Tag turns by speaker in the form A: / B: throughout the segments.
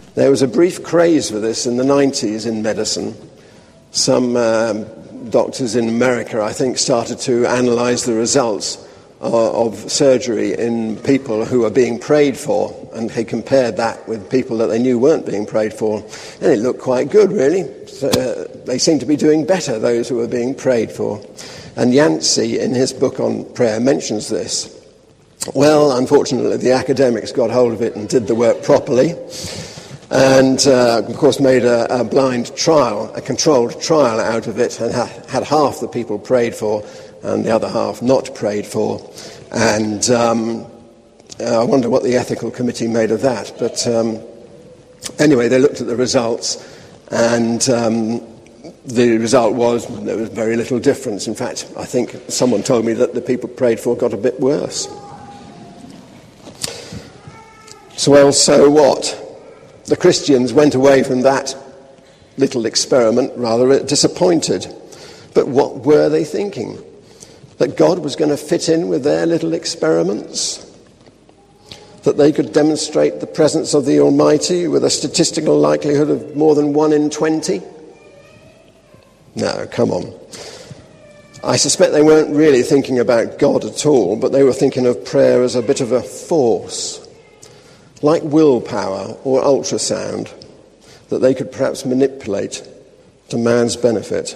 A: There was a brief craze for this in the 90s in medicine. Some doctors in America, I think, started to analyse the results of surgery in people who were being prayed for, and they compared that with people that they knew weren't being prayed for, and it looked quite good, really. They seemed to be doing better, those who were being prayed for. And Yancey, in his book on prayer, mentions this. Well, unfortunately, the academics got hold of it and did the work properly, and, of course, made a blind trial, a controlled trial out of it, and had half the people prayed for and the other half not prayed for. And I wonder what the ethical committee made of that. But anyway, they looked at the results, and the result was there was very little difference. In fact, I think someone told me that the people prayed for got a bit worse. So what? The Christians went away from that little experiment rather disappointed. But what were they thinking? That God was going to fit in with their little experiments? That they could demonstrate the presence of the Almighty with a statistical likelihood of more than 1 in 20? No, come on. I suspect they weren't really thinking about God at all, but they were thinking of prayer as a bit of a force, like willpower or ultrasound, that they could perhaps manipulate to man's benefit.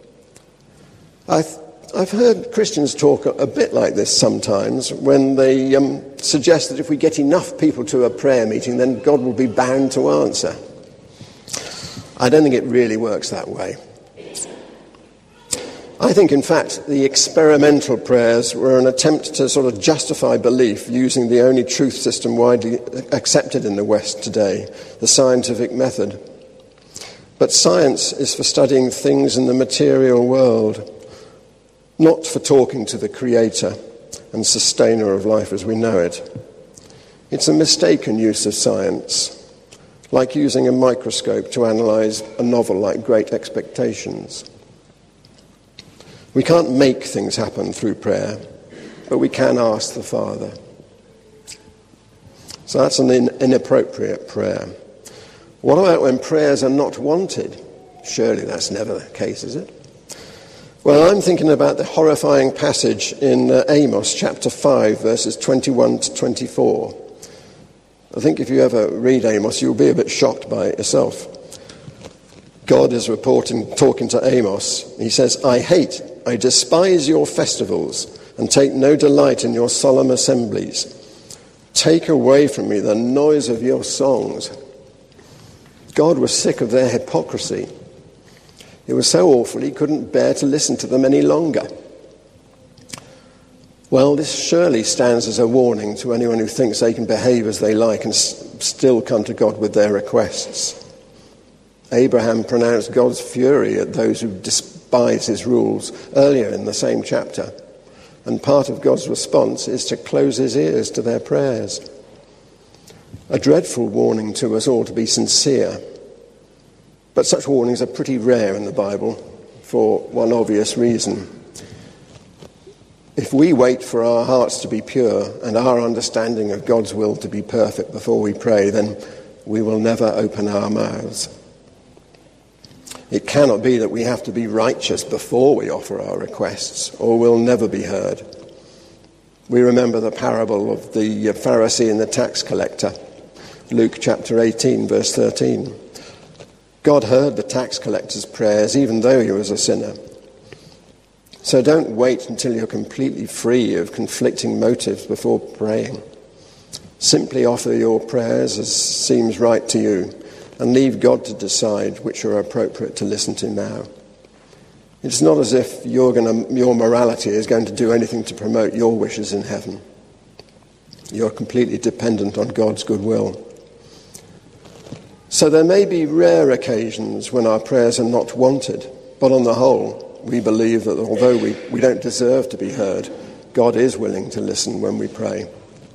A: I've heard Christians talk a bit like this sometimes when they suggest that if we get enough people to a prayer meeting, then God will be bound to answer. I don't think it really works that way. I think, in fact, the experimental prayers were an attempt to sort of justify belief using the only truth system widely accepted in the West today, the scientific method. But science is for studying things in the material world, not for talking to the Creator and Sustainer of life as we know it. It's a mistaken use of science, like using a microscope to analyse a novel like Great Expectations. We can't make things happen through prayer, but we can ask the Father. So that's an inappropriate prayer. What about when prayers are not wanted? Surely that's never the case, is it? Well, I'm thinking about the horrifying passage in Amos chapter 5, verses 21 to 24. I think if you ever read Amos, you'll be a bit shocked by it yourself. God is talking to Amos. He says, I despise your festivals and take no delight in your solemn assemblies. Take away from me the noise of your songs. God was sick of their hypocrisy. It was so awful he couldn't bear to listen to them any longer. Well, this surely stands as a warning to anyone who thinks they can behave as they like and still come to God with their requests. Abraham pronounced God's fury at those who despise his rules earlier in the same chapter. And part of God's response is to close his ears to their prayers. A dreadful warning to us all to be sincere. But such warnings are pretty rare in the Bible for one obvious reason. If we wait for our hearts to be pure and our understanding of God's will to be perfect before we pray, then we will never open our mouths. It cannot be that we have to be righteous before we offer our requests, or we'll never be heard. We remember the parable of the Pharisee and the tax collector, Luke chapter 18, verse 13. God heard the tax collector's prayers even though he was a sinner. So don't wait until you're completely free of conflicting motives before praying. Simply offer your prayers as seems right to you and leave God to decide which are appropriate to listen to now. It's not as if your morality is going to do anything to promote your wishes in heaven. You're completely dependent on God's goodwill. So there may be rare occasions when our prayers are not wanted, but on the whole, we believe that although we don't deserve to be heard, God is willing to listen when we pray.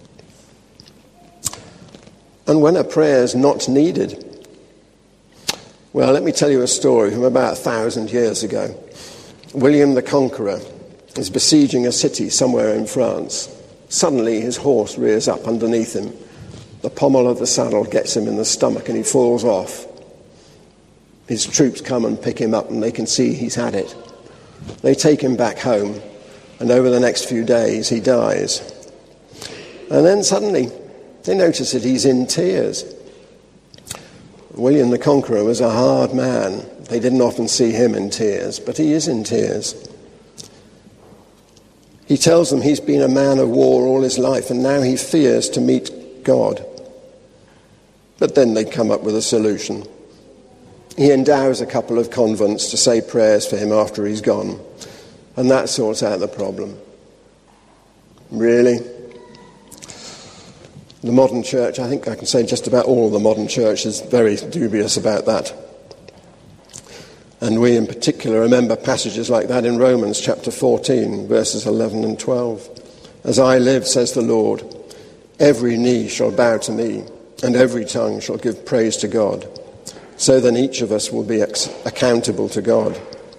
A: And when a prayer is not needed, well, let me tell you a story from about 1,000 years ago. William the Conqueror is besieging a city somewhere in France. Suddenly his horse rears up underneath him, The pommel of the saddle gets him in the stomach and he falls off. His troops come and pick him up and they can see he's had it. They take him back home, and over the next few days he dies. And then suddenly they notice that he's in tears. William the Conqueror was a hard man. They didn't often see him in tears, but he is in tears. He tells them he's been a man of war all his life, and now he fears to meet God. But then they come up with a solution. He endows a couple of convents to say prayers for him after he's gone, and that sorts out the problem. Really? The modern church, I think I can say just about all the modern church is very dubious about that. And we in particular remember passages like that in Romans chapter 14, verses 11 and 12. As I live, says the Lord, every knee shall bow to me, and every tongue shall give praise to God. So then each of us will be accountable to God.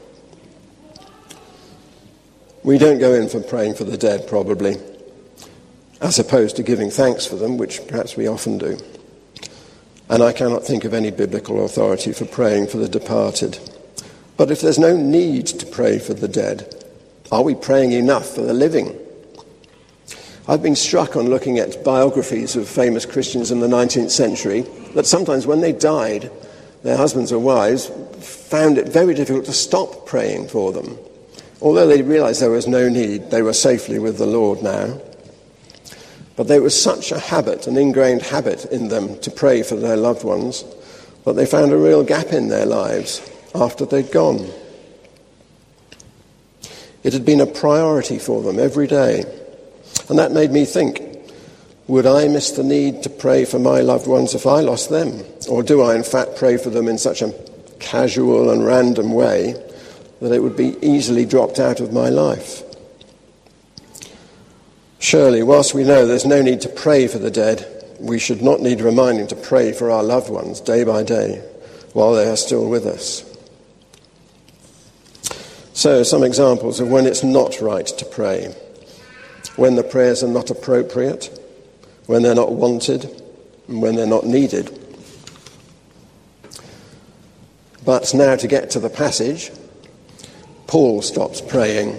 A: We don't go in for praying for the dead, probably, as opposed to giving thanks for them, which perhaps we often do. And I cannot think of any biblical authority for praying for the departed. But if there's no need to pray for the dead, are we praying enough for the living? I've been struck on looking at biographies of famous Christians in the 19th century that sometimes when they died, their husbands or wives found it very difficult to stop praying for them. Although they realized there was no need, they were safely with the Lord now. But there was such a habit, an ingrained habit in them to pray for their loved ones, that they found a real gap in their lives after they'd gone. It had been a priority for them every day. And that made me think, would I miss the need to pray for my loved ones if I lost them? Or do I in fact pray for them in such a casual and random way that it would be easily dropped out of my life? Surely, whilst we know there's no need to pray for the dead, we should not need reminding to pray for our loved ones day by day while they are still with us. So, some examples of when it's not right to pray. When the prayers are not appropriate, when they're not wanted, and when they're not needed. But now to get to the passage, Paul stops praying.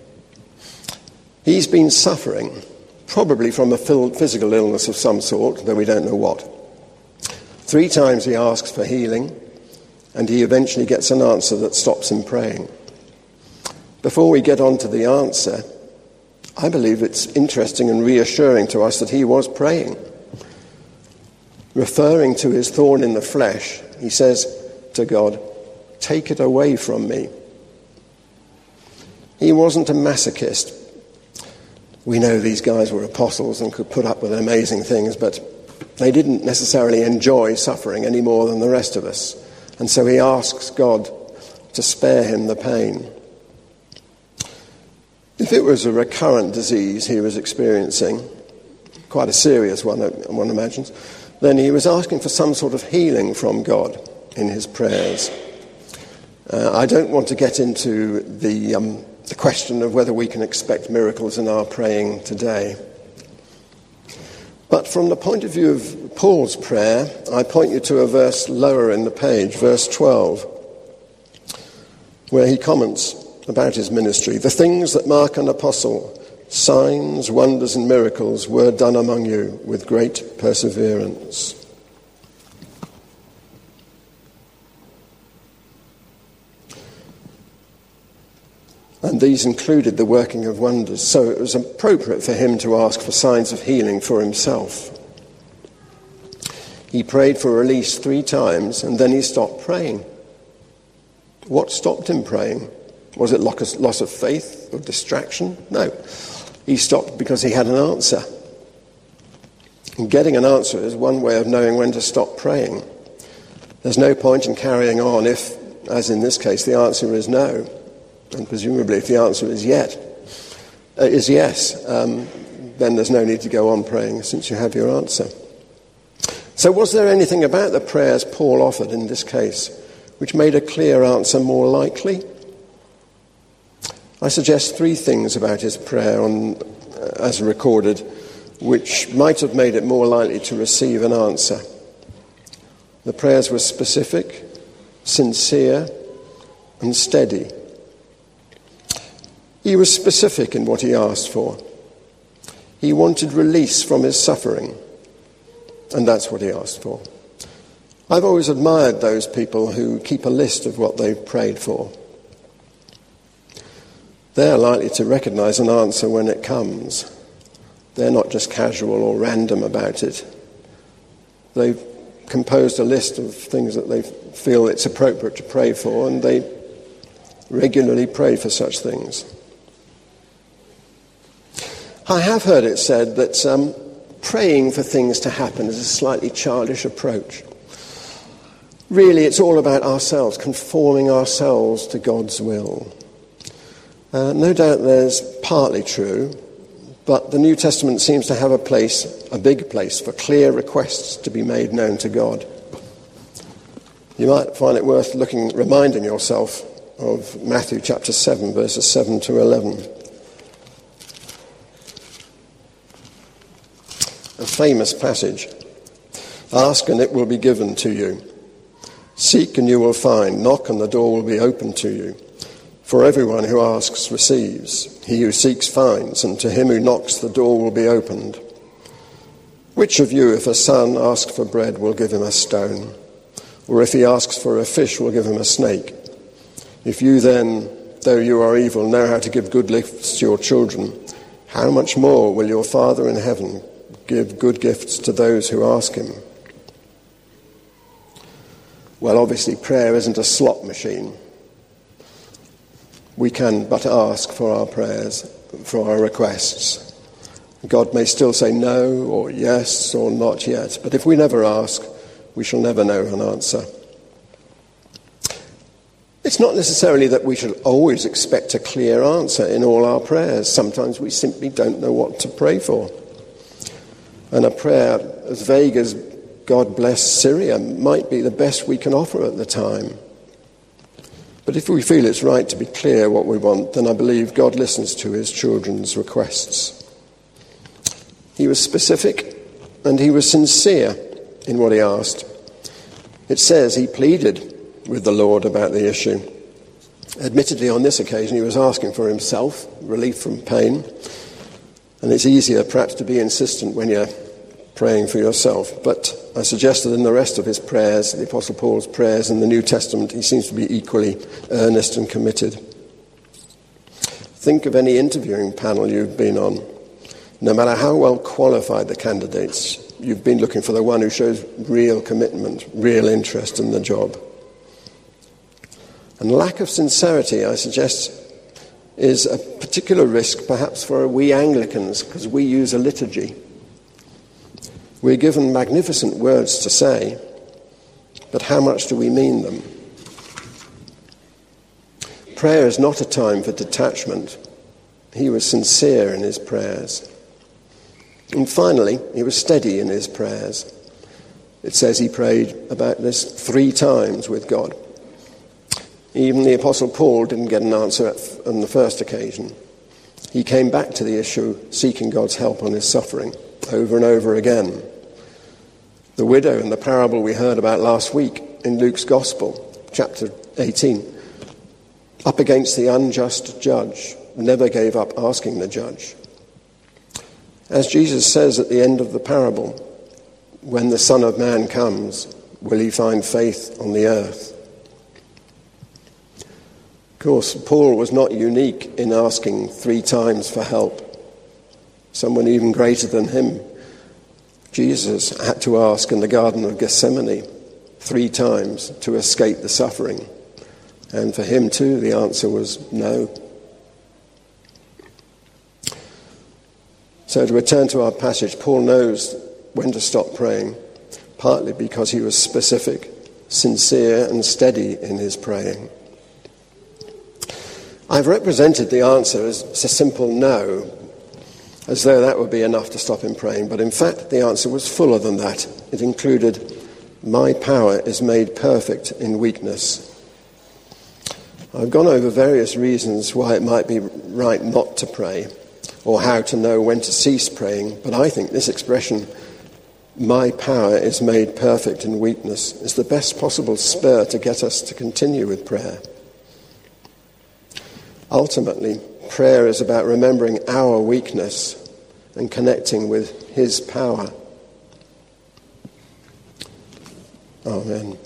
A: He's been suffering, probably from a physical illness of some sort, though we don't know what. 3 times he asks for healing, and he eventually gets an answer that stops him praying. Before we get on to the answer, I believe it's interesting and reassuring to us that he was praying. Referring to his thorn in the flesh, he says to God, "Take it away from me." He wasn't a masochist. We know these guys were apostles and could put up with amazing things, but they didn't necessarily enjoy suffering any more than the rest of us. And so he asks God to spare him the pain. If it was a recurrent disease he was experiencing, quite a serious one imagines, then he was asking for some sort of healing from God in his prayers. I don't want to get into the question of whether we can expect miracles in our praying today. But from the point of view of Paul's prayer, I point you to a verse lower in the page, verse 12, where he comments about his ministry. "The things that mark an apostle, signs, wonders, and miracles were done among you with great perseverance." And these included the working of wonders. So it was appropriate for him to ask for signs of healing for himself. He prayed for release 3 times, and then he stopped praying. What stopped him praying? Was it loss of faith or distraction? No. He stopped because he had an answer. And getting an answer is one way of knowing when to stop praying. There's no point in carrying on if, as in this case, the answer is no. And presumably if the answer is yes, then there's no need to go on praying since you have your answer. So was there anything about the prayers Paul offered in this case which made a clear answer more likely? I suggest 3 things about his prayer as recorded which might have made it more likely to receive an answer. The prayers were specific, sincere, and steady. He was specific in what he asked for. He wanted release from his suffering, and that's what he asked for. I've always admired those people who keep a list of what they've prayed for. They're likely to recognize an answer when it comes. They're not just casual or random about it. They've composed a list of things that they feel it's appropriate to pray for, and they regularly pray for such things. I have heard it said that praying for things to happen is a slightly childish approach. Really, it's all about ourselves, conforming ourselves to God's will. No doubt there's partly true, but the New Testament seems to have a big place for clear requests to be made known to God. You might find it worth reminding yourself of Matthew chapter 7, verses 7 to 11. A famous passage. Ask and it will be given to you. Seek and you will find. Knock and the door will be opened to you. For everyone who asks receives. He who seeks finds, and to him who knocks the door will be opened. Which of you, if a son asks for bread, will give him a stone? Or if he asks for a fish, will give him a snake? If you then, though you are evil, know how to give good gifts to your children, how much more will your Father in heaven give good gifts to those who ask him? Well, obviously prayer isn't a slot machine. We can but ask for our prayers, for our requests. God may still say no or yes or not yet, but if we never ask, we shall never know an answer. It's not necessarily that we should always expect a clear answer in all our prayers. Sometimes we simply don't know what to pray for. And a prayer as vague as God bless Syria might be the best we can offer at the time. But if we feel it's right to be clear what we want, then I believe God listens to his children's requests. He was specific and he was sincere in what he asked. It says he pleaded with the Lord about the issue. Admittedly, on this occasion, he was asking for himself, relief from pain. And it's easier perhaps to be insistent when you're praying for yourself. But I suggest that in the rest of his prayers, the Apostle Paul's prayers in the New Testament, he seems to be equally earnest and committed. Think of any interviewing panel you've been on. No matter how well qualified the candidates, you've been looking for the one who shows real commitment, real interest in the job. And lack of sincerity, I suggest, is a particular risk perhaps for we Anglicans, because we use a liturgy. We're given magnificent words to say, but how much do we mean them? Prayer is not a time for detachment. He was sincere in his prayers. And finally, he was steady in his prayers. It says he prayed about this 3 times with God. Even the Apostle Paul didn't get an answer on the first occasion. He came back to the issue, seeking God's help on his suffering, over and over again. The widow in the parable we heard about last week in Luke's Gospel, chapter 18, up against the unjust judge, never gave up asking the judge. As Jesus says at the end of the parable, when the Son of Man comes, will he find faith on the earth? Of course, Paul was not unique in asking 3 times for help. Someone even greater than him, Jesus, had to ask in the Garden of Gethsemane 3 times to escape the suffering. And for him too, the answer was no. So to return to our passage, Paul knows when to stop praying, partly because he was specific, sincere and steady in his praying. I've represented the answer as a simple no, as though that would be enough to stop him praying. But in fact, the answer was fuller than that. It included, my power is made perfect in weakness. I've gone over various reasons why it might be right not to pray. or how to know when to cease praying, but I think this expression, "my power is made perfect in weakness," is the best possible spur to get us to continue with prayer. Ultimately, prayer is about remembering our weakness and connecting with his power. Amen.